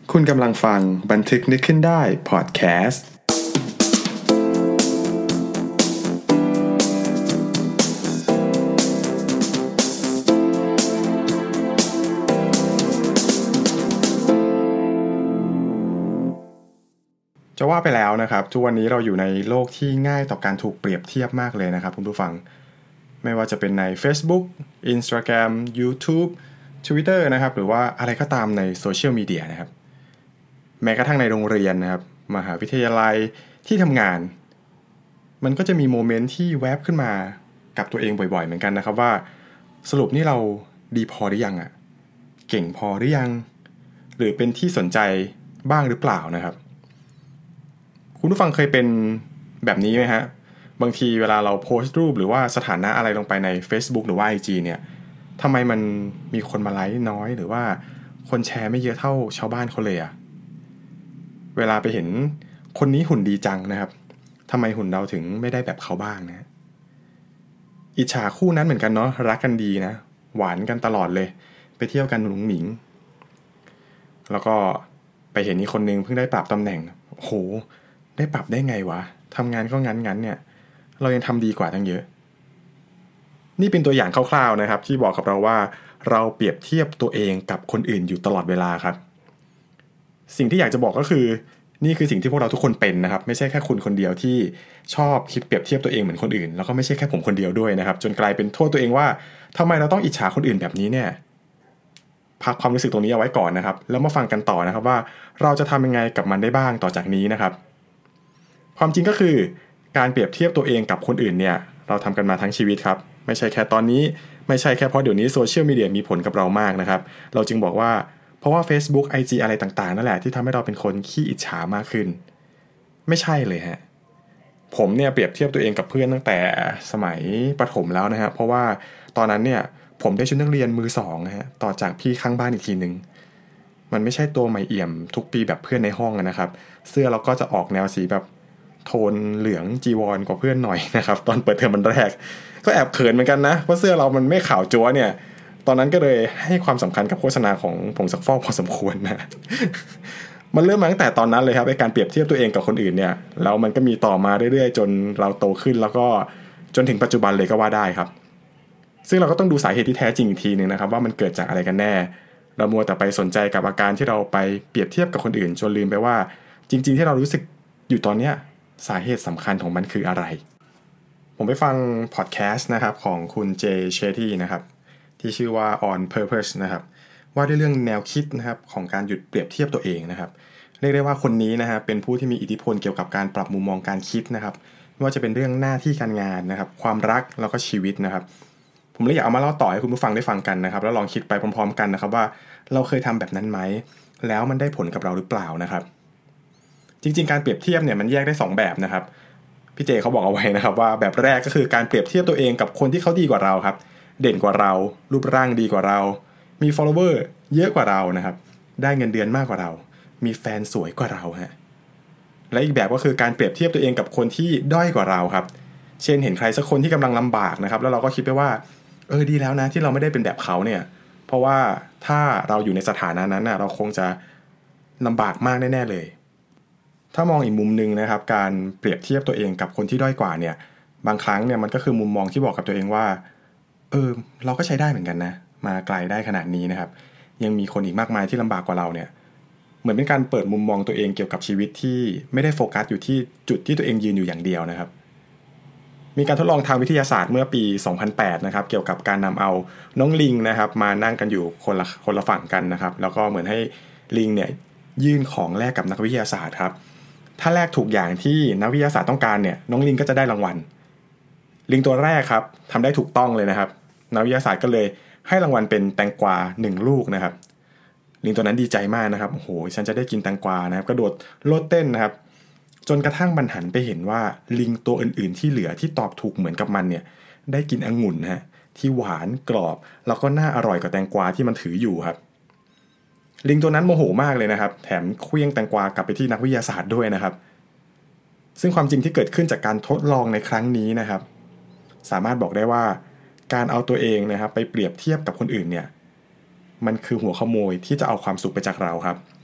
คุณกำลังฟังบันทึกนึกขึ้นได้พอดแคสต์จะว่าไปแล้วนะครับทุกวันนี้เราอยู่ในโลกที่ง่ายต่อการถูกเปรียบเทียบมากเลยนะครับคุณผู้ฟังไม่ว่าจะเป็นใน Facebook Instagram YouTube Twitter นะครับหรือว่าอะไรก็ตามในโซเชียลมีเดียนะครับแม้กระทั่งในโรงเรียนนะครับมหาวิทยาลัยที่ทำงานมันก็จะมีโมเมนต์ที่แวบขึ้นมากับตัวเองบ่อยๆเหมือนกันนะครับว่าสรุปนี่เราดีพอหรือยังอ่ะเก่งพอหรือยังหรือเป็นที่สนใจบ้างหรือเปล่านะครับคุณผู้ฟังเคยเป็นแบบนี้ไหมฮะบางทีเวลาเราโพสต์รูปหรือว่าสถานะอะไรลงไปใน Facebook หรือว่า IG เนี่ยทำไมมันมีคนมาไลค์น้อยหรือว่าคนแชร์ไม่เยอะเท่าชาวบ้านเขาเลยอะเวลาไปเห็นคนนี้หุ่นดีจังนะครับทำไมหุ่นเราถึงไม่ได้แบบเขาบ้างนะอิจฉาคู่นั้นเหมือนกันเนาะรักกันดีนะหวานกันตลอดเลยไปเที่ยวกันหนุ่งหนิงแล้วก็ไปเห็นอีกคนนึงเพิ่งได้ปรับตำแหน่งโหได้ปรับได้ไงวะทำงานก็งั้นเนี่ยเรายังทำดีกว่าตั้งเยอะนี่เป็นตัวอย่างคร่าวๆนะครับที่บอกกับเราว่าเราเปรียบเทียบตัวเองกับคนอื่นอยู่ตลอดเวลาครับสิ่งที่อยากจะบอกก็คือนี่คือสิ่งที่พวกเราทุกคนเป็นนะครับไม่ใช่แค่คุณคนเดียวที่ชอบคิดเปรียบเทียบตัวเองเหมือนคนอื่นแล้วก็ไม่ใช่แค่ผมคนเดียวด้วยนะครับจนกลายเป็นโทษตัวเองว่าทำไมเราต้องอิจฉาคนอื่นแบบนี้เนี่ยพักความรู้สึกตรงนี้เอาไว้ก่อนนะครับแล้วมาฟังกันต่อนะครับว่าเราจะทำยังไงกับมันได้บ้างต่อจากนี้นะครับความจริงก็คือการเปรียบเทียบตัวเองกับคนอื่นเนี่ยเราทำกันมาทั้งชีวิตครับไม่ใช่แค่ตอนนี้ไม่ใช่แค่เพราะเดี๋ยวนี้โซเชียลมีเดียมีผลกับเรามากนะครับเราจึงบอกว่าเพราะว่า Facebook IG อะไรต่างๆนั่นแหละที่ทำให้เราเป็นคนขี้อิจฉามากขึ้นไม่ใช่เลยฮะผมเนี่ยเปรียบเทียบตัวเองกับเพื่อนตั้งแต่สมัยประถมแล้วนะฮะเพราะว่าตอนนั้นเนี่ยผมได้ชุดนักเรียนมือสองนะฮะต่อจากพี่ข้างบ้านอีกทีนึงมันไม่ใช่ตัวใหม่เอี่ยมทุกปีแบบเพื่อนในห้องนะครับเสื้อเราก็จะออกแนวสีแบบโทนเหลืองจีวรกว่าเพื่อนหน่อยนะครับตอนเปิดเทอมวันแรกก็แอบเขินเหมือนกันนะเพราะเสื้อเรามันไม่ขาวจั๊วเนี่ยตอนนั้นก็เลยให้ความสำคัญกับโฆษณาของผงซักฟอกพอสมควรนะ มันเริ่มมาตั้งแต่ตอนนั้นเลยครับไอ้การเปรียบเทียบตัวเองกับคนอื่นเนี่ยแล้วมันก็มีต่อมาเรื่อยๆจนเราโตขึ้นแล้วก็จนถึงปัจจุบันเลยก็ว่าได้ครับซึ่งเราก็ต้องดูสาเหตุที่แท้จริงอีกทีนึงนะครับว่ามันเกิดจากอะไรกันแน่เรามัวแต่ไปสนใจกับอาการที่เราไปเปรียบเทียบกับคนอื่นจนลืมไปว่าจริงๆที่เรารู้สึกอยู่ตอนเนี้ยสาเหตุสำคัญของมันคืออะไรผมไปฟังพอดแคสต์นะครับของคุณเจเชตี้นะครับที่ชื่อว่า On Purpose นะครับว่าด้วยเรื่องแนวคิดนะครับของการหยุดเปรียบเทียบตัวเองนะครับเรียกได้ว่าคนนี้นะฮะเป็นผู้ที่มีอิทธิพลเกี่ยวกับการปรับมุมมองการคิดนะครับไม่ว่าจะเป็นเรื่องหน้าที่การงานนะครับความรักแล้วก็ชีวิตนะครับผมเลยอยากเอามาเล่าต่อให้คุณผู้ฟังได้ฟังกันนะครับแล้วลองคิดไปพร้อมๆกันนะครับว่าเราเคยทำแบบนั้นไหมแล้วมันได้ผลกับเราหรือเปล่านะครับจริงๆการเปรียบเทียบเนี่ยมันแยกได้2แบบนะครับพี่เจเขาบอกเอาไว้นะครับว่าแบบแรกก็คือการเปรียบเทียบตัวเองกับคนที่เขาดีกว่าเราครับเด่นกว่าเรารูปร่างดีกว่าเรามี follower เยอะกว่าเรานะครับได้เงินเดือนมากกว่าเรามีแฟนสวยกว่าเราฮะและอีกแบบก็คือการเปรียบเทียบตัวเองกับคนที่ด้อยกว่าเราครับเช่นเห็นใครสักคนที่กำลังลำบากนะครับแล้วเราก็คิดไปว่าดีแล้วนะที่เราไม่ได้เป็นแบบเขาเนี่ยเพราะว่าถ้าเราอยู่ในสถานะนั้นนะเราคงจะลำบากมากแน่ๆเลยถ้ามองอีกมุมนึงนะครับการเปรียบเทียบตัวเองกับคนที่ด้อยกว่าเนี่ยบางครั้งเนี่ยมันก็คือมุมมองที่บอกกับตัวเองว่าเราก็ใช้ได้เหมือนกันนะมาไกลได้ขนาดนี้นะครับยังมีคนอีกมากมายที่ลำบากกว่าเราเนี่ยเหมือนเป็นการเปิดมุมมองตัวเองเกี่ยวกับชีวิตที่ไม่ได้โฟกัสอยู่ที่จุดที่ตัวเองยืนอยู่อย่างเดียวนะครับมีการทดลองทางวิทยาศาสตร์เมื่อปี 2008 นะครับเกี่ยวกับการนำเอาน้องลิงนะครับมานั่งกันอยู่คนละฝั่งกันนะครับแล้วก็เหมือนให้ลิงเนี่ยยื่นของแลกกับนักวิทยาศาสตร์ครับถ้าแลกถูกอย่างที่นักวิทยาศาสตร์ต้องการเนี่ยน้องลิงก็จะได้รางวัลลิงตัวแรกครับทำได้ถูกต้องเลยนะครับนักวิทยาศาสตร์ก็เลยให้รางวัลเป็นแตงกวา1ลูกนะครับลิงตัวนั้นดีใจมากนะครับโอ้โหฉันจะได้กินแตงกวานะครับกระโดดโลดเต้นนะครับจนกระทั่งมันหันไปเห็นว่าลิงตัวอื่นๆที่เหลือที่ตอบถูกเหมือนกับมันเนี่ยได้กินองุ่นฮะที่หวานกรอบแล้วก็น่าอร่อยกว่าแตงกวาที่มันถืออยู่ครับลิงตัวนั้นโมโหมากเลยนะครับแถมเคลี้ยงแตงกวากลับไปที่นักวิทยาศาสตร์ด้วยนะครับซึ่งความจริงที่เกิดขึ้นจากการทดลองในครั้งนี้นะครับสามารถบอกได้ว่าการเอาตัวเองนะครับไปเปรียบเทียบกับคนอื่นเนี่ยมันคือหัวขโมยที่จะเอาความสุขไปจากเราครับ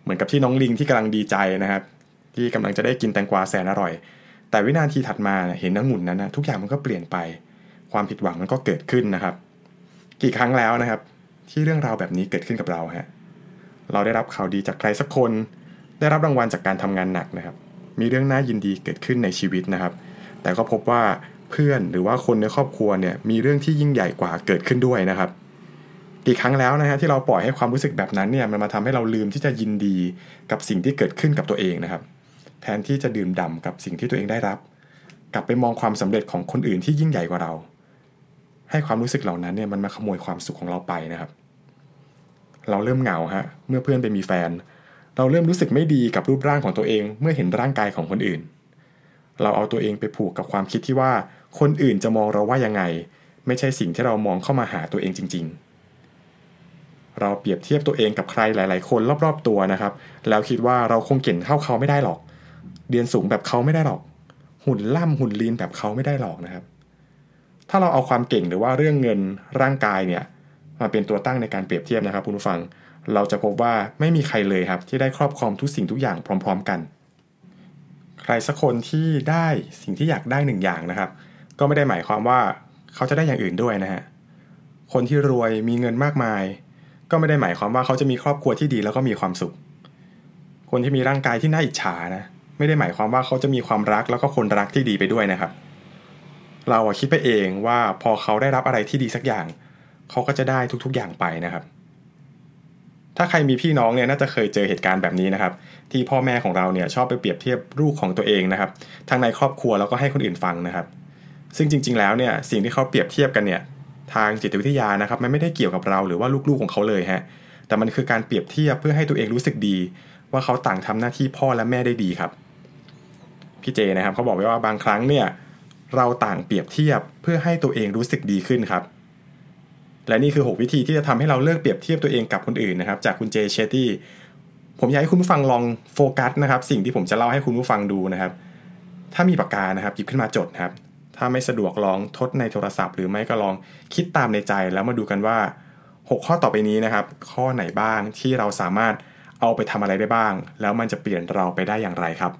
เหมือนกับที่น้องลิงที่กำลังดีใจนะครับที่กำลังจะได้กินแตงกวาแสนอร่อยแต่วินาทีถัดมาเห็นองุ่นนั้นนะทุกอย่างมันก็เปลี่ยนไปความผิดหวังมันก็เกิดขึ้นนะครับกี่ครั้งแล้วนะครับที่เรื่องราวแบบนี้เกิดขึ้นกับเราฮะเราได้รับข่าวดีจากใครสักคนได้รับรางวัลจากการทำงานหนักนะครับมีเรื่องน่ายินดีเกิดขึ้นในชีวิตนะครับแต่ก็พบว่าเพื่อนหรือว่าคนในครอบครัวเนี่ยมีเรื่องที่ยิ่งใหญ่กว่าเกิดขึ้นด้วยนะครับกี่ครั้งแล้วนะฮะที่เราปล่อยให้ความรู้สึกแบบนั้นเนี่ยมันมาทำให้เราลืมที่จะยินดีกับสิ่งที่เกิดขึ้นกับตัวเองนะครับแทนที่จะดื่มด่ำกับสิ่งที่ตัวเองได้รับกลับไปมองความสำเร็จของคนอื่นที่ยิ่งใหญ่กว่าเราให้ความรู้สึกเหล่านั้นเนี่ยมันมาขโมยความสุขของเราไปนะครับเราเริ่มเหงาฮะเมื่อเพื่อนไปมีแฟนเราเริ่มรู้สึกไม่ดีกับรูปร่างของตัวเองเมื่อเห็นร่างกายของคนอื่นเราเอาตัวเองไปผูกกับความคิดที่ว่าคนอื่นจะมองเราว่ายังไงไม่ใช่สิ่งที่เรามองเข้ามาหาตัวเองจริงๆเราเปรียบเทียบตัวเองกับใครหลายๆคนรอบๆตัวนะครับแล้วคิดว่าเราคงเก่งเท่าเขาไม่ได้หรอกเรียนสูงแบบเขาไม่ได้หรอกหุ่นล่ำหุ่นลีนแบบเขาไม่ได้หรอกนะครับถ้าเราเอาความเก่งหรือว่าเรื่องเงินร่างกายเนี่ยมาเป็นตัวตั้งในการเปรียบเทียบนะครับคุณผู้ฟังเราจะพบว่าไม่มีใครเลยครับที่ได้ครอบครองทุกสิ่งทุกอย่างพร้อมๆกันใครสักคนที่ได้สิ่งที่อยากได้หนึ่งอย่างนะครับก็ไม่ได้หมายความว่าเขาจะได้อย่างอื่นด้วยนะฮะคนที่รวยมีเงินมากมายก็ไม่ได้หมายความว่าเขาจะมีครอบครัวที่ดีแล้วก็มีความสุขคนที่มีร่างกายที่น่าอิจฉานะไม่ได้หมายความว่าเขาจะมีความรักแล้วก็คนรักที่ดีไปด้วยนะครับเราคิดไปเองว่าพอเขาได้รับอะไรที่ดีสักอย่างเขาก็จะได้ทุกๆอย่างไปนะครับถ้าใครมีพี่น้องเนี่ยน่าจะเคยเจอเหตุการณ์แบบนี้นะครับที่พ่อแม่ของเราเนี่ยชอบไปเปรียบเทียบลูกของตัวเองนะครับทั้งในครอบครัวแล้วก็ให้คนอื่นฟังนะครับซึ่งจริงๆแล้วเนี่ยสิ่งที่เขาเปรียบเทียบกันเนี่ยทางจิตวิทยานะครับมันไม่ได้เกี่ยวกับเราหรือว่าลูกๆของเขาเลยฮะแต่มันคือการเปรียบเทียบเพื่อให้ตัวเองรู้สึกดีว่าเขาต่างทำหน้าที่พ่อและแม่ได้ดีครับพี่เจนะครับเขาบอกไว้ว่าบางครั้งเนี่ยเราต่างเปรียบเทียบเพื่อให้ตัวเองรู้สึกดีขึ้นครับและนี่คือ6วิธีที่จะทำให้เราเลิกเปรียบเทียบตัวเองกับคนอื่นนะครับจากคุณเจเชตตี้ผมอยากให้คุณผู้ฟังลองโฟกัสนะครับสิ่งที่ผมจะเล่าให้คุณผู้ฟังดูนะครับถ้ามีปากกานะครับหยิบขึ้นมาจดครับถ้าไม่สะดวกลองทดในโทรศัพท์หรือไม่ก็ลองคิดตามในใจแล้วมาดูกันว่า6ข้อต่อไปนี้นะครับข้อไหนบ้างที่เราสามารถเอาไปทำอะไรได้บ้างแล้วมันจะเปลี่ยนเราไปได้อย่างไรครับ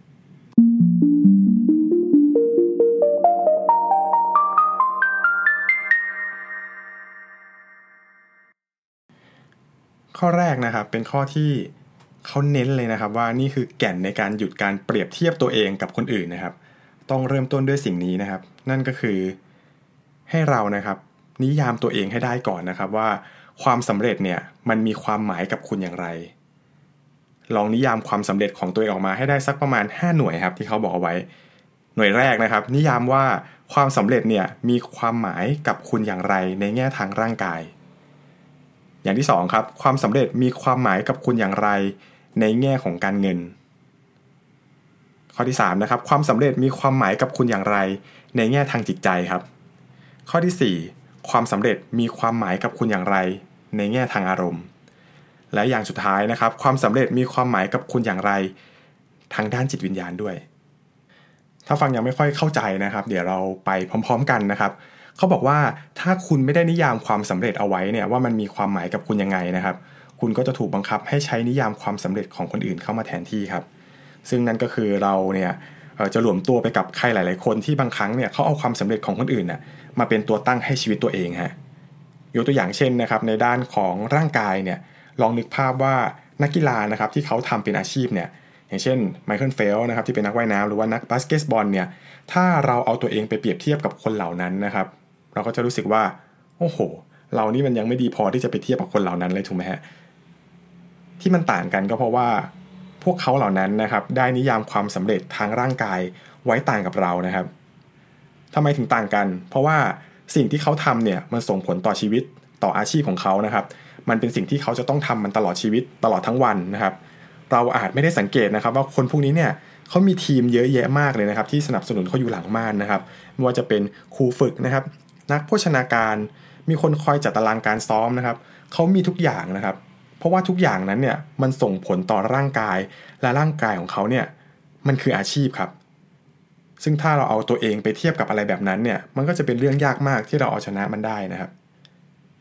ข้อแรกนะครับเป็นข้อที่เขาเน้นเลยนะครับว่านี่คือแก่นในการหยุดการเปรียบเทียบตัวเองกับคนอื่นนะครับต้องเริ่มต้นด้วยสิ่งนี้นะครับนั่นก็คือให้เรานะครับนิยามตัวเองให้ได้ก่อนนะครับว่าความสำเร็จเนี่ยมันมีความหมายกับคุณอย่างไรลองนิยามความสำเร็จของตัวเองออกมาให้ได้สักประมาณ5หน่วยครับที่เขาบอกเอาไว้หน่วยแรกนะครับนิยามว่าความสำเร็จเนี่ยมีความหมายกับคุณอย่างไรในแง่ทางร่างกายอย่างที่2ครับความสำเร็จมีความหมายกับคุณอย่างไรในแง่ของการเงินข้อที่3นะครับความสำเร็จมีความหมายกับคุณอย่างไรในแง่ทางจิตใจครับข้อที่4ความสำเร็จมีความหมายกับคุณอย่างไรในแง่ทางอารมณ์และอย่างสุดท้ายนะครับความสำเร็จมีความหมายกับคุณอย่างไรทางด้านจิตวิญญาณด้วยถ้าฟังยังไม่ค่อยเข้าใจนะครับเดี๋ยวเราไปพร้อมๆกันนะครับเขาบอกว่าถ้าคุณไม่ได้นิยามความสำเร็จเอาไว้เนี่ยว่ามันมีความหมายกับคุณยังไงนะครับคุณก็จะถูกบังคับให้ใช้นิยามความสำเร็จของคนอื่นเข้ามาแทนที่ครับซึ่งนั่นก็คือเราเนี่ยจะหลวมตัวไปกับใครหลายๆคนที่บางครั้งเนี่ยเขาเอาความสำเร็จของคนอื่นน่ะมาเป็นตัวตั้งให้ชีวิตตัวเองฮะยกตัวอย่างเช่นนะครับในด้านของร่างกายเนี่ยลองนึกภาพว่านักกีฬานะครับที่เขาทำเป็นอาชีพเนี่ยอย่างเช่นไมเคิลเฟลป์นะครับที่เป็นนักว่ายน้ำหรือว่านักบาสเกตบอลเนี่ยถ้าเราเอาตัวเองไปเปรียบเทียบกับคนเหล่านั้นนะครับเราก็จะรู้สึกว่าโอ้โหเรานี่มันยังไม่ดีพอที่จะไปเทียบกับคนเหล่านั้นเลยถูกไหมฮะที่มันต่างกันก็เพราะว่าพวกเขาเหล่านั้นนะครับได้นิยามความสำเร็จทางร่างกายไว้ต่างกับเรานะครับทำไมถึงต่างกันเพราะว่าสิ่งที่เขาทำเนี่ยมันส่งผลต่อชีวิตต่ออาชีพของเขานะครับมันเป็นสิ่งที่เขาจะต้องทำมันตลอดชีวิตตลอดทั้งวันนะครับเราอาจไม่ได้สังเกตนะครับว่าคนพวกนี้เนี่ยเขามีทีมเยอะแยะมากเลยนะครับที่สนับสนุนเขาอยู่หลังม่านนะครับไม่ว่าจะเป็นครูฝึกนะครับนักโภชนาการมีคนคอยจัดตารางการซ้อมนะครับเขามีทุกอย่างนะครับเพราะว่าทุกอย่างนั้นเนี่ยมันส่งผลต่อร่างกายและร่างกายของเขาเนี่ยมันคืออาชีพครับซึ่งถ้าเราเอาตัวเองไปเทียบกับอะไรแบบนั้นเนี่ยมันก็จะเป็นเรื่องยากมากที่เราเอาชนะมันได้นะครับ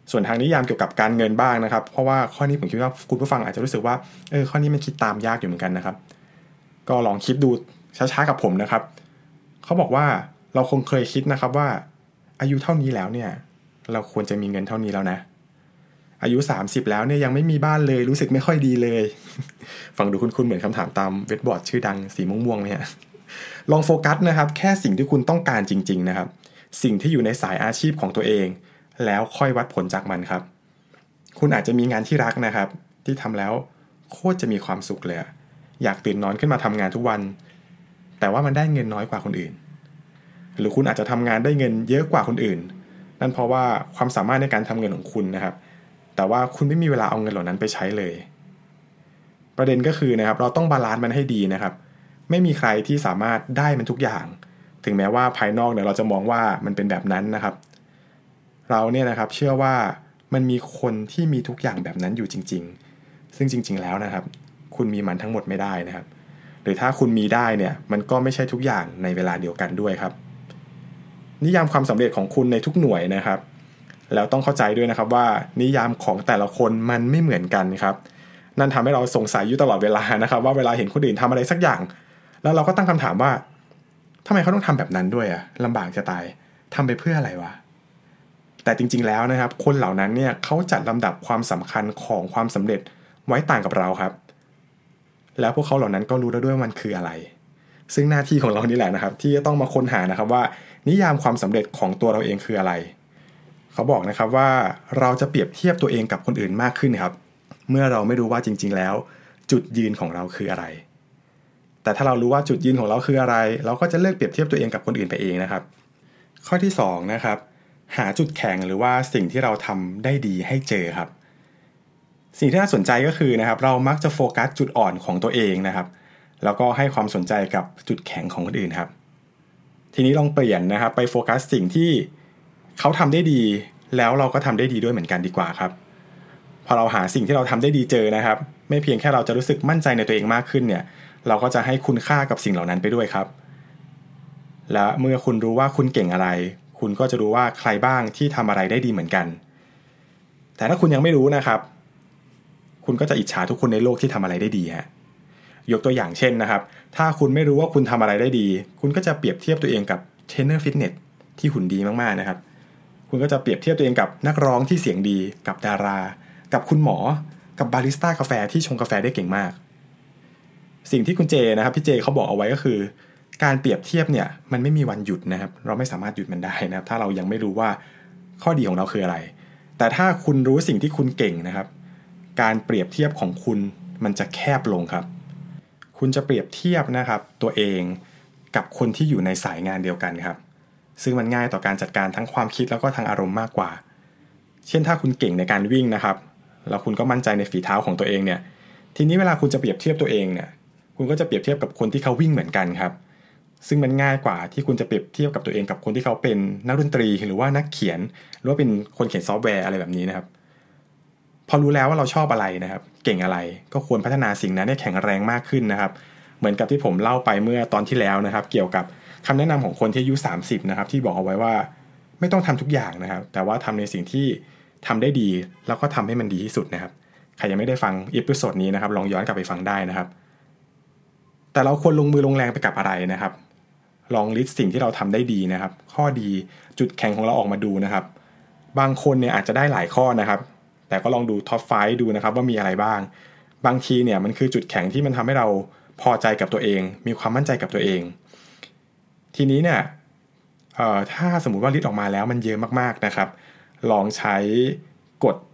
ส่วนทางนิยามเกี่ยวกับการเงินบ้างนะครับเพราะว่าข้อนี้ผมคิดว่าคุณผู้ฟังอาจจะรู้สึกว่าข้อนี้มันคิดตามยากอยู่เหมือนกันนะครับก็ลองคิดดูช้าๆกับผมนะครับเขาบอกว่าเราคงเคยคิดนะครับว่าอายุเท่านี้แล้วเนี่ยเราควรจะมีเงินเท่านี้แล้วนะอายุ30แล้วเนี่ยยังไม่มีบ้านเลยรู้สึกไม่ค่อยดีเลย ฟังดูคุ้นๆเหมือนคำถามตามเว็บบอร์ดชื่อดังสีม่วงๆเนี่ยลองโฟกัสนะครับแค่สิ่งที่คุณต้องการจริงๆนะครับสิ่งที่อยู่ในสายอาชีพของตัวเองแล้วค่อยวัดผลจากมันครับคุณอาจจะมีงานที่รักนะครับที่ทำแล้วโคตรจะมีความสุขเลยอยากตื่นนอนขึ้นมาทำงานทุกวันแต่ว่ามันได้เงินน้อยกว่าคนอื่นหรือคุณอาจจะทำงานได้เงินเยอะกว่าคนอื่นนั่นเพราะว่าความสามารถในการทำเงินของคุณนะครับแต่ว่าคุณไม่มีเวลาเอาเงินเหล่านั้นไปใช้เลยประเด็นก็คือนะครับเราต้องบาลานซ์มันให้ดีนะครับไม่มีใครที่สามารถได้มันทุกอย่างถึงแม้ว่าภายนอกเนี่ยเราจะมองว่ามันเป็นแบบนั้นนะครับเราเนี่ยนะครับเชื่อว่ามันมีคนที่มีทุกอย่างแบบนั้นอยู่จริงๆซึ่งจริงๆแล้วนะครับคุณมีมันทั้งหมดไม่ได้นะครับหรือถ้าคุณมีได้เนี่ยมันก็ไม่ใช่ทุกอย่างในเวลาเดียวกันด้วยครับนิยามความสำเร็จของคุณในทุกหน่วยนะครับแล้วต้องเข้าใจด้วยนะครับว่านิยามของแต่ละคนมันไม่เหมือนกันครับนั่นทำให้เราสงสัยอยู่ตลอดเวลานะครับว่าเวลาเห็นคนอื่นทำอะไรสักอย่างแล้วเราก็ตั้งคำถามว่าทำไมเขาต้องทำแบบนั้นด้วยลำบากจะตายทำไปเพื่ออะไรวะแต่จริงๆแล้วนะครับคนเหล่านั้นเนี่ยเขาจัดลำดับความสำคัญของความสำเร็จไว้ต่างกับเราครับแล้วพวกเขาเหล่านั้นก็รู้แล้วด้วยว่ามันคืออะไรซึ่งหน้าที่ของเรานี่แหละนะครับที่จะต้องมาค้นหานะครับว่านิยามความสำเร็จของตัวเราเองคืออะไรเขาบอกนะครับว่าเราจะเปรียบเทียบตัวเองกับคนอื่นมากขึ้นครับเมื่อเราไม่รู้ว่าจริงๆแล้วจุดยืนของเราคืออะไรแต่ถ้าเรารู้ว่าจุดยืนของเราคืออะไรเราก็จะเลิกเปรียบเทียบตัวเองกับคนอื่นไปเองนะครับข้อที่2นะครับหาจุดแข็งหรือว่าสิ่งที่เราทำได้ดีให้เจอครับสิ่งที่น่าสนใจก็คือนะครับเรามักจะโฟกัสจุดอ่อนของตัวเองนะครับแล้วก็ให้ความสนใจกับจุดแข็งของคนอื่นครับทีนี้ลองเปลี่ยนนะครับไปโฟกัสสิ่งที่เขาทำได้ดีแล้วเราก็ทำได้ดีด้วยเหมือนกันดีกว่าครับพอเราหาสิ่งที่เราทำได้ดีเจอนะครับไม่เพียงแค่เราจะรู้สึกมั่นใจในตัวเองมากขึ้นเนี่ยเราก็จะให้คุณค่ากับสิ่งเหล่านั้นไปด้วยครับและเมื่อคุณรู้ว่าคุณเก่งอะไรคุณก็จะรู้ว่าใครบ้างที่ทำอะไรได้ดีเหมือนกันแต่ถ้าคุณยังไม่รู้นะครับคุณก็จะอิจฉาทุกคนในโลกที่ทำอะไรได้ดีฮะยกตัวอย่างเช่นนะครับถ้าคุณไม่รู้ว่าคุณทำอะไรได้ดีคุณก็จะเปรียบเทียบตัวเองกับเทรนเนอร์ฟิตเนสที่หุ่นดีมากๆนะครับคุณก็จะเปรียบเทียบตัวเองกับนักร้องที่เสียงดีกับดารากับคุณหมอกับบาริสต้ากาแฟที่ชงกาแฟได้เก่งมากสิ่งที่คุณเจนะครับพี่เจเขาบอกเอาไว้ก็คือการเปรียบเทียบเนี่ยมันไม่มีวันหยุดนะครับเราไม่สามารถหยุดมันได้นะครับถ้าเรายังไม่รู้ว่าข้อดีของเราคืออะไรแต่ถ้าคุณรู้สิ่งที่คุณเก่งนะครับการเปรียบเทียบของคุณมันจะแคบลงครับคุณจะเปรียบเทียบนะครับตัวเองกับคนที่อยู่ในสายงานเดียวกันครับซึ่งมันง่ายต่อการจัดการทั้งความคิดแล้วก็ทางอารมณ์มากกว่าเช่นถ้าคุณเก่งในการวิ่งนะครับแล้วคุณก็มั่นใจในฝีเท้าของตัวเองเนี่ยทีนี้เวลาคุณจะเปรียบเทียบตัวเองเนี่ยคุณก็จะเปรียบเทียบกับคนที่เขาวิ่งเหมือนกันครับซึ่งมันง่ายกว่าที่คุณจะเปรียบเทียบกับตัวเองกับคนที่เขาเป็นนักดนตรีหรือว่านักเขียนหรือว่าเป็นคนเขียนซอฟต์แวร์อะไรแบบนี้นะครับพอรู้แล้วว่าเราชอบอะไรนะครับเก่งอะไรก็ควรพัฒนาสิ่งนั้นให้แข็งแรงมากขึ้นนะครับเหมือนกับที่ผมเล่าไปเมื่อตอนที่แล้วนะครับเกี่ยวกับคำแนะนำของคนที่อายุ30นะครับที่บอกเอาไว้ว่าไม่ต้องทำทุกอย่างนะครับแต่ว่าทำในสิ่งที่ทำได้ดีแล้วก็ทำให้มันดีที่สุดนะครับใครยังไม่ได้ฟังอีพิโซดนี้นะครับลองย้อนกลับไปฟังได้นะครับแต่เราควรลงมือลงแรงไปกับอะไรนะครับลองลิสต์สิ่งที่เราทำได้ดีนะครับข้อดีจุดแข็งของเราออกมาดูนะครับบางคนเนี่ยอาจจะได้หลายข้อนะครับแต่ก็ลองดูท็อป5ดูนะครับว่ามีอะไรบ้างบางทีเนี่ยมันคือจุดแข็งที่มันทำให้เราพอใจกับตัวเองมีความมั่นใจกับตัวเองทีนี้เนี่ยถ้าสมมุติว่าลิสต์ออกมาแล้วมันเยอะมากๆนะครับลองใช้กฎ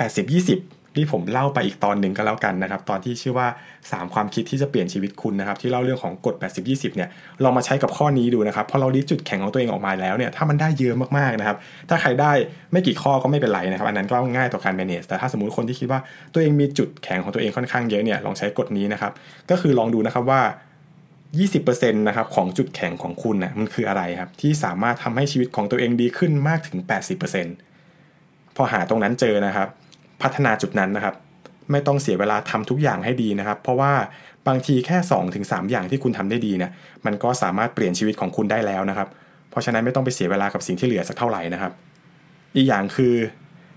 80-20ที่ผมเล่าไปอีกตอนหนึ่งก็แล้วกันนะครับตอนที่ชื่อว่า3ความคิดที่จะเปลี่ยนชีวิตคุณนะครับที่เล่าเรื่องของกฎ80-20เนี่ยลองมาใช้กับข้อนี้ดูนะครับพอเราลิสต์จุดแข็งของตัวเองออกมาแล้วเนี่ยถ้ามันได้เยอะมากๆนะครับถ้าใครได้ไม่กี่ข้อก็ไม่เป็นไรนะครับอันนั้นก็ง่ายต่อการ manage แต่ถ้าสมมุติคนที่คิดว่าตัวเองมีจุดแข็งของตัวเองค่อนข้างเยอะเนี่ยลองใช้กฎนี้นะครับก็คือลองดูนะครับว่า20%นะครับของจุดแข็งของคุณนะมันคืออะไรครับที่สามารถทำให้ชีวิตของตัวเองดีขึ้นมากถึง 80% พอหาตรงนั้นเจอนะครับพัฒนาจุดนั้นนะครับไม่ต้องเสียเวลาทำทุกอย่างให้ดีนะครับเพราะว่าบางทีแค่ 2-3 อย่างที่คุณทำได้ดีเนี่ยมันก็สามารถเปลี่ยนชีวิตของคุณได้แล้วนะครับเพราะฉะนั้นไม่ต้องไปเสียเวลากับสิ่งที่เหลือสักเท่าไหร่นะครับอีกอย่างคือ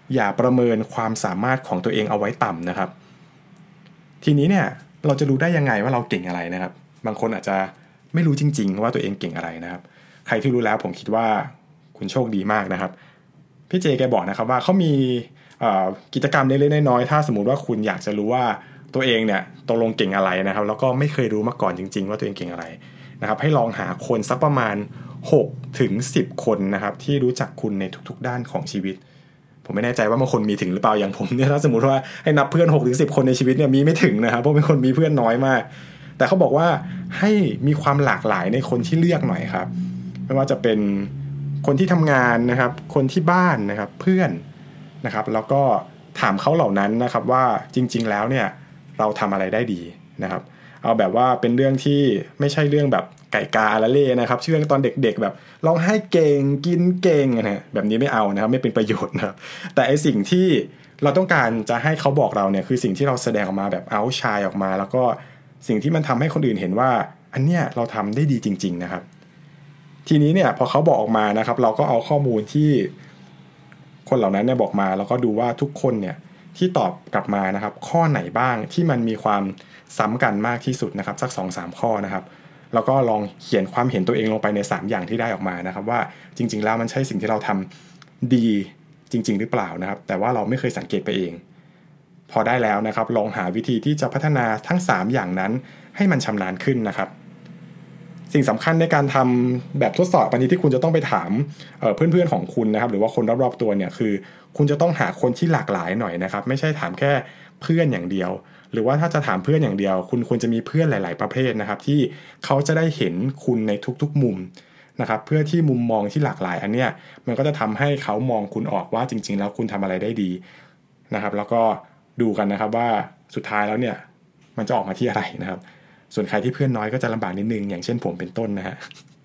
อย่าประเมินความสามารถของตัวเองเอาไว้ต่ำนะครับทีนี้เนี่ยเราจะรู้ได้ยังไงว่าเราเก่งอะไรนะครับบางคนอาจจะไม่รู้จริงๆว่าตัวเองเก่งอะไรนะครับใครที่รู้แล้วผมคิดว่าคุณโชคดีมากนะครับพี่เจแกบอกนะครับว่าเขามีกิจกรรมเล็กๆน้อยๆถ้าสมมุติว่าคุณอยากจะรู้ว่าตัวเองเนี่ยตกลงเก่งอะไรนะครับแล้วก็ไม่เคยรู้มาก่อนจริงๆว่าตัวเองเก่งอะไรนะครับให้ลองหาคนสักประมาณ6 ถึง 10 คนนะครับที่รู้จักคุณในทุกๆด้านของชีวิตผมไม่แน่ใจว่าบางคนมีถึงหรือเปล่าอย่างผมเนี่ยถ้าสมมติว่าให้นับเพื่อน6 ถึง 10 คนในชีวิตเนี่ยมีไม่ถึงนะครับเพราะเป็นคนมีเพื่อนน้อยมากแต่เขาบอกว่าให้มีความหลากหลายในคนที่เลือกหน่อยครับไม่ว่าจะเป็นคนที่ทำงานนะครับคนที่บ้านนะครับเพื่อนนะครับแล้วก็ถามเขาเหล่านั้นนะครับว่าจริงๆแล้วเนี่ยเราทำอะไรได้ดีนะครับเอาแบบว่าเป็นเรื่องที่ไม่ใช่เรื่องแบบไก่กาอาราเล่นะครับเรื่องตอนเด็กๆแบบร้องไห้เก่งกินเก่งนะแบบนี้ไม่เอานะครับไม่เป็นประโยชน์นะครับแต่ไอสิ่งที่เราต้องการจะให้เขาบอกเราเนี่ยคือสิ่งที่เราแสดงออกมาแบบเอาท์ชายออกมาแล้วก็สิ่งที่มันทำให้คนอื่นเห็นว่าอันเนี้ยเราทำได้ดีจริงๆนะครับทีนี้เนี่ยพอเขาบอกออกมานะครับเราก็เอาข้อมูลที่คนเหล่านั้นเนี่ยบอกมาแล้วก็ดูว่าทุกคนเนี่ยที่ตอบกลับมานะครับข้อไหนบ้างที่มันมีความซ้ำกันมากที่สุดนะครับสัก 2-3 ข้อนะครับแล้วก็ลองเขียนความเห็นตัวเองลงไปใน3อย่างที่ได้ออกมานะครับว่าจริงๆแล้วมันใช่สิ่งที่เราทำดีจริงๆหรือเปล่านะครับแต่ว่าเราไม่เคยสังเกตไปเองพอได้แล้วนะครับลองหาวิธีที่จะพัฒนาทั้ง3อย่างนั้นให้มันชำนาญขึ้นนะครับสิ่งสำคัญในการทำแบบทดสอบอันนี้ที่คุณจะต้องไปถามเพื่อนๆของคุณนะครับหรือว่าคนรอบๆตัวเนี่ยคือคุณจะต้องหาคนที่หลากหลายหน่อยนะครับไม่ใช่ถามแค่เพื่อนอย่างเดียวหรือว่าถ้าจะถามเพื่อนอย่างเดียวคุณควรจะมีเพื่อนหลายๆประเภทนะครับที่เขาจะได้เห็นคุณในทุกๆมุมนะครับเพื่อที่มุมมองที่หลากหลายอันเนี้ยมันก็จะทำให้เขามองคุณออกว่าจริงๆแล้วคุณทำอะไรได้ดีนะครับแล้วก็ดูกันนะครับว่าสุดท้ายแล้วเนี่ยมันจะออกมาที่อะไรนะครับส่วนใครที่เพื่อนน้อยก็จะลำบากนิดนึงอย่างเช่นผมเป็นต้นนะฮะ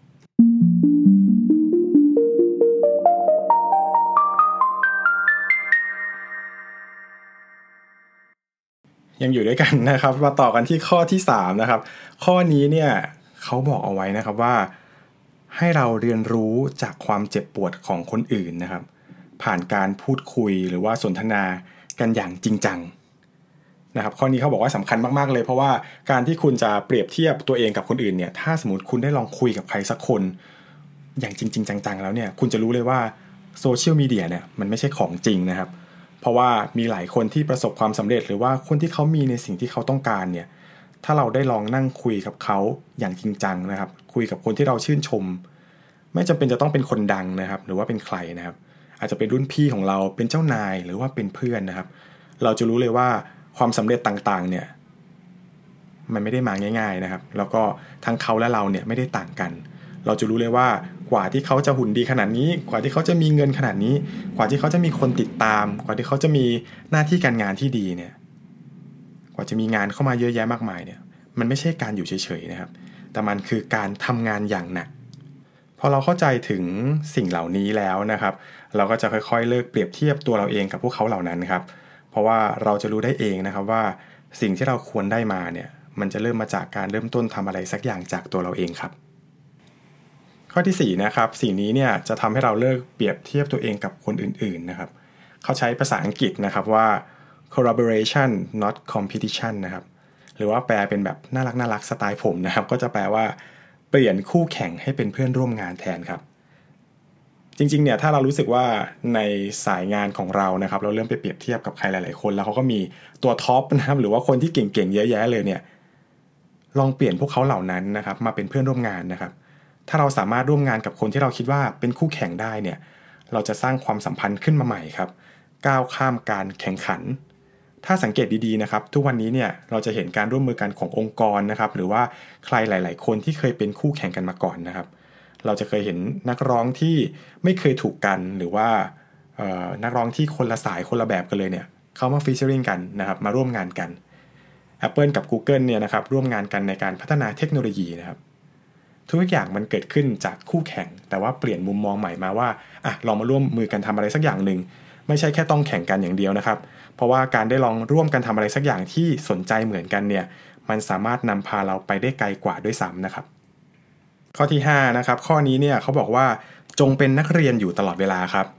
ยังอยู่ด้วยกันนะครับมาต่อกันที่ข้อที่3นะครับข้อนี้เนี่ยเขาบอกเอาไว้นะครับว่าให้เราเรียนรู้จากความเจ็บปวดของคนอื่นนะครับผ่านการพูดคุยหรือว่าสนทนากันอย่างจริงจังนะครับข้อนี้เขาบอกว่าสำคัญมากๆเลยเพราะว่าการที่คุณจะเปรียบเทียบตัวเองกับคนอื่นเนี่ยถ้าสมมติคุณได้ลองคุยกับใครสักคนอย่างจริงๆจังๆแล้วเนี่ยคุณจะรู้เลยว่าโซเชียลมีเดียเนี่ยมันไม่ใช่ของจริงนะครับเพราะว่ามีหลายคนที่ประสบความสำเร็จหรือว่าคนที่เขามีในสิ่งที่เขาต้องการเนี่ยถ้าเราได้ลองนั่งคุยกับเขาอย่างจริงจังนะครับคุยกับคนที่เราชื่นชมไม่จำเป็นจะต้องเป็นคนดังนะครับหรือว่าเป็นใครนะครับอาจจะเป็นรุ่นพี่ของเราเป็นเจ้านายหรือว่าเป็นเพื่อนนะครับเราจะรู้เลยว่าความสำเร็จต่างๆเนี่ยมันไม่ได้มาง่ายๆนะครับแล้วก็ทั้งเขาและเราเนี่ยไม่ได้ต่างกันเราจะรู้เลยว่ากว่าที่เขาจะหุ่นดีขนาดนี้กว่าที่เขาจะมีเงินขนาดนี้กว่าที่เขาจะมีคนติดตามกว่าที่เขาจะมีหน้าที่การงานที่ดีเนี่ยกว่าจะมีงานเข้ามาเยอะแยะมากมายเนี่ยมันไม่ใช่การอยู่เฉยๆนะครับแต่มันคือการทำงานอย่างหนักพอเราเข้าใจถึงสิ่งเหล่านี้แล้วนะครับเราก็จะค่อยๆเลิกเปรียบเทียบตัวเราเองกับพวกเขาเหล่านั้นครับเพราะว่าเราจะรู้ได้เองนะครับว่าสิ่งที่เราควรได้มาเนี่ยมันจะเริ่มมาจากการเริ่มต้นทำอะไรสักอย่างจากตัวเราเองครับข้อที่4นะครับสิ่งนี้เนี่ยจะทำให้เราเลิกเปรียบเทียบตัวเองกับคนอื่นๆนะครับเขาใช้ภาษาอังกฤษนะครับว่า collaboration not competition นะครับหรือว่าแปลเป็นแบบน่ารักสไตล์ผมนะครับก็จะแปลว่าเปลี่ยนคู่แข่งให้เป็นเพื่อนร่วมงานแทนครับจริงๆเนี่ยถ้าเรารู้สึกว่าในสายงานของเรานะครับเราเริ่มไปเปรียบเทียบกับใครหลายๆคนแล้วเขาก็มีตัวท็อปนะครับหรือว่าคนที่เก่งๆเยอะแยะเลยเนี่ยลองเปลี่ยนพวกเขาเหล่านั้นนะครับมาเป็นเพื่อนร่วมงานนะครับถ้าเราสามารถร่วมงานกับคนที่เราคิดว่าเป็นคู่แข่งได้เนี่ยเราจะสร้างความสัมพันธ์ขึ้นมาใหม่ครับก้าวข้ามการแข่งขันถ้าสังเกตดีๆนะครับทุกวันนี้เนี่ยเราจะเห็นการร่วมมือกันขององค์กรนะครับหรือว่าใครหลายๆคนที่เคยเป็นคู่แข่งกันมาก่อนนะครับเราจะเคยเห็นนักร้องที่ไม่เคยถูกกันหรือว่านักร้องที่คนละสายคนละแบบกันเลยเนี่ยเขามาฟีเจอริงกันนะครับมาร่วมงานกัน Apple กับ Google เนี่ยนะครับร่วมงานกันในการพัฒนาเทคโนโลยีนะครับทุกอย่างมันเกิดขึ้นจากคู่แข่งแต่ว่าเปลี่ยนมุมมองใหม่มาว่าลองมาร่วมมือกันทำอะไรสักอย่างหนึ่งไม่ใช่แค่ต้องแข่งกันอย่างเดียวนะครับเพราะว่าการได้ลองร่วมกันทำอะไรสักอย่างที่สนใจเหมือนกันเนี่ยมันสามารถนำพาเราไปได้ไกลกว่าด้วยซ้ำนะครับข้อที่5นะครับข้อนี้เนี่ยเขาบอกว่าจงเป็นนักเรียนอยู่ตลอดเวลาครับ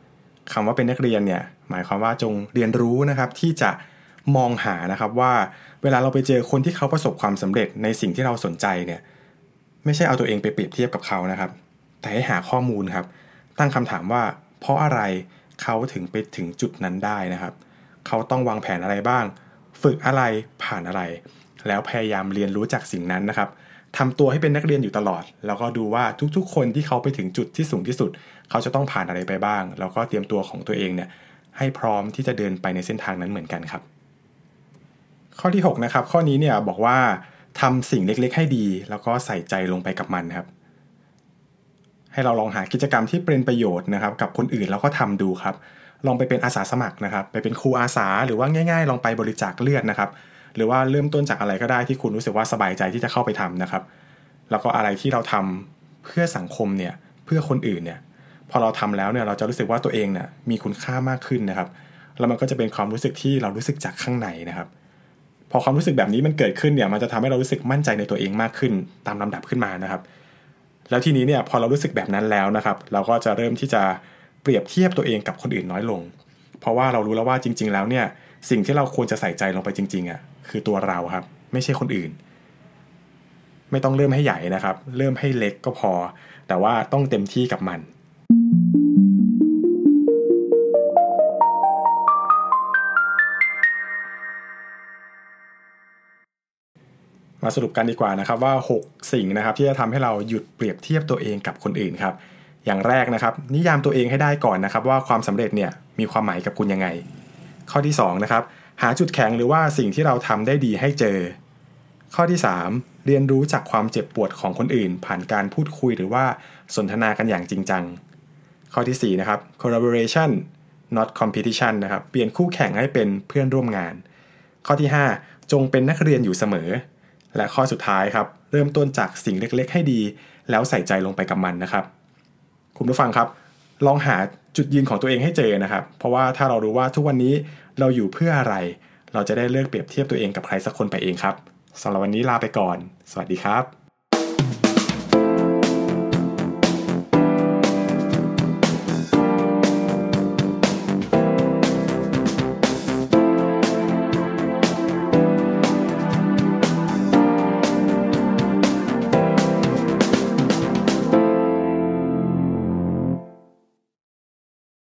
คำว่าเป็นนักเรียนเนี่ยหมายความว่าจงเรียนรู้นะครับที่จะมองหานะครับว่าเวลาเราไปเจอคนที่เขาประสบความสำเร็จในสิ่งที่เราสนใจเนี่ยไม่ใช่เอาตัวเองไปเปรียบเทียบกับเขานะครับแต่ให้หาข้อมูลครับตั้งคำถามว่าเพราะอะไรเขาถึงไปถึงจุดนั้นได้นะครับเขาต้องวางแผนอะไรบ้างฝึกอะไรผ่านอะไรแล้วพยายามเรียนรู้จากสิ่งนั้นนะครับทำตัวให้เป็นนักเรียนอยู่ตลอดแล้วก็ดูว่าทุกๆคนที่เขาไปถึงจุดที่สูงที่สุดเขาจะต้องผ่านอะไรไปบ้างแล้วก็เตรียมตัวของตัวเองเนี่ยให้พร้อมที่จะเดินไปในเส้นทางนั้นเหมือนกันครับข้อที่6นะครับข้อนี้เนี่ยบอกว่าทำสิ่งเล็กๆให้ดีแล้วก็ใส่ใจลงไปกับมันครับให้เราลองหากิจกรรมที่เป็นประโยชน์นะครับกับคนอื่นแล้วก็ทำดูครับลองไปเป็นอาสาสมัครนะครับไปเป็นครูอาสาหรือว่าง่ายๆลองไปบริจาคเลือดนะครับหรือว่าเริ่มต้นจากอะไรก็ได้ที่คุณรู้สึกว่าสบายใจที่จะเข้าไปทำนะครับแล้วก็อะไรที่เราทำเพื่อสังคมเนี่ยเพื่อคนอื่นเนี่ยพอเราทำแล้วเนี่ยเราจะรู้สึกว่าตัวเองเนี่ยมีคุณค่ามากขึ้นนะครับแล้วมันก็จะเป็นความรู้สึกที่เรารู้สึกจากข้างในนะครับพอความรู้สึกแบบนี้มันเกิดขึ้นเนี่ยมันจะทำให้เรารู้สึกมั่นใจในตัวเองมากขึ้นตามลำดับขึ้นมานะครับแล้วทีนี้เนี่ยพอเรารู้สึกแบบนั้นแล้วนะครับเราก็จะเริ่มที่จะเปรียบเทียบตัวเองกับคนอื่นน้อยลงเพราะว่าเรารู้แล้วว่าจริงๆแล้วเนี่ยสิ่งที่เราควรจะใส่ใจลงไปจริงๆอ่ะคือตัวเราครับไม่ใช่คนอื่นไม่ต้องเริ่มให้ใหญ่นะครับเริ่มให้เล็กก็พอแต่ว่าต้องเต็มที่กับมันมาสรุปกันดีกว่านะครับว่า6สิ่งนะครับที่จะทำให้เราหยุดเปรียบเทียบตัวเองกับคนอื่นครับอย่างแรกนะครับนิยามตัวเองให้ได้ก่อนนะครับว่าความสำเร็จเนี่ยมีความหมายกับคุณยังไงข้อที่2นะครับหาจุดแข็งหรือว่าสิ่งที่เราทำได้ดีให้เจอข้อที่3เรียนรู้จากความเจ็บปวดของคนอื่นผ่านการพูดคุยหรือว่าสนทนากันอย่างจริงจังข้อที่4นะครับ collaboration not competition นะครับเปลี่ยนคู่แข่งให้เป็นเพื่อนร่วมงานข้อที่5จงเป็นนักเรียนอยู่เสมอและข้อสุดท้ายครับเริ่มต้นจากสิ่งเล็กๆให้ดีแล้วใส่ใจลงไปกับมันนะครับคุณผู้ฟังครับลองหาจุดยืนของตัวเองให้เจอนะครับเพราะว่าถ้าเรารู้ว่าทุกวันนี้เราอยู่เพื่ออะไรเราจะได้เลิกเปรียบเทียบตัวเองกับใครสักคนไปเองครับสำหรับวันนี้ลาไปก่อนสวัสดีครับ